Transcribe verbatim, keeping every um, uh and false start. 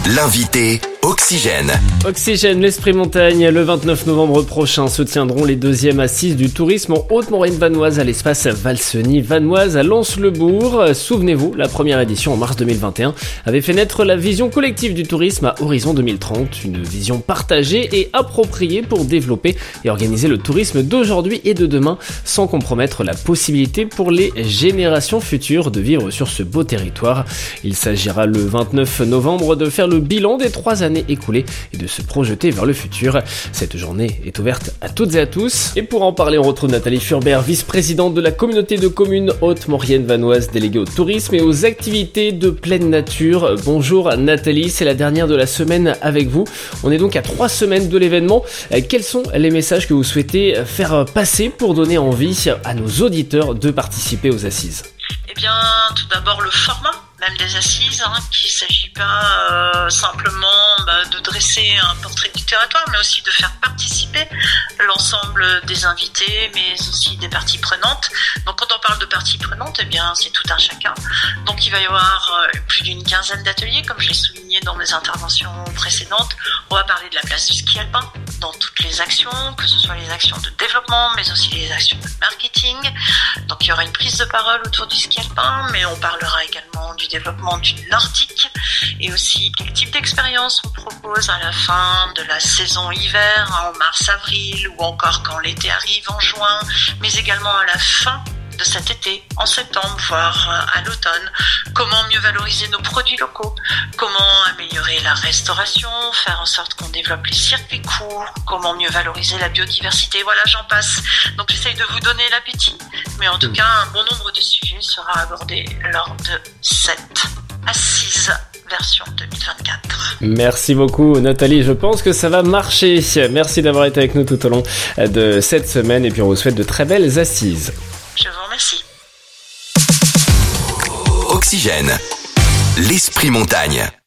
L'invité Oxygène. Oxygène, l'Esprit Montagne. Le vingt-neuf novembre prochain se tiendront les deuxièmes assises du tourisme en Haute-Maurienne vanoise à l'espace Valseny vanoise à Lens-le-Bourg. Souvenez-vous, la première édition en mars deux mille vingt et un avait fait naître la vision collective du tourisme à horizon deux mille trente. Une vision partagée et appropriée pour développer et organiser le tourisme d'aujourd'hui et de demain sans compromettre la possibilité pour les générations futures de vivre sur ce beau territoire. Il s'agira le vingt-neuf novembre de faire le bilan des trois années écoulées et de se projeter vers le futur. Cette journée est ouverte à toutes et à tous. Et pour en parler, on retrouve Nathalie Furbert, vice-présidente de la communauté de communes Haute-Maurienne vanoise, déléguée au tourisme et aux activités de pleine nature. Bonjour Nathalie, c'est la dernière de la semaine avec vous. On est donc à trois semaines de l'événement. Quels sont les messages que vous souhaitez faire passer pour donner envie à nos auditeurs de participer aux assises ? Eh bien, tout d'abord le format même des assises, hein, qu'il ne s'agit pas euh, simplement bah, de dresser un portrait du territoire, mais aussi de faire participer l'ensemble des invités, mais aussi des parties prenantes. Donc quand on parle de parties prenantes, eh bien c'est tout un chacun. Donc il va y avoir euh, plus d'une quinzaine d'ateliers, comme je l'ai souligné dans mes interventions précédentes. On va parler de la place du ski alpin dans toutes les actions, que ce soit les actions de développement, mais aussi les actions de marketing. Donc il y aura une prise de parole autour du ski alpin, mais on parlera également du développement du nordique et aussi quel type d'expérience on propose à la fin de la saison hiver, en mars-avril ou encore quand l'été arrive en juin, mais également à la fin de cet été, en septembre, voire à l'automne. Comment mieux valoriser nos produits locaux, comment améliorer la restauration, faire en sorte qu'on développe les circuits courts, comment mieux valoriser la biodiversité, voilà, j'en passe. Donc j'essaye de vous donner l'appétit, mais en tout cas, un bon nombre de sujets sera abordé lors de cette assise version deux mille vingt-quatre. Merci beaucoup Nathalie, je pense que ça va marcher. Merci d'avoir été avec nous tout au long de cette semaine et puis on vous souhaite de très belles assises. Je vous remercie. Oxygène, l'Esprit Montagne.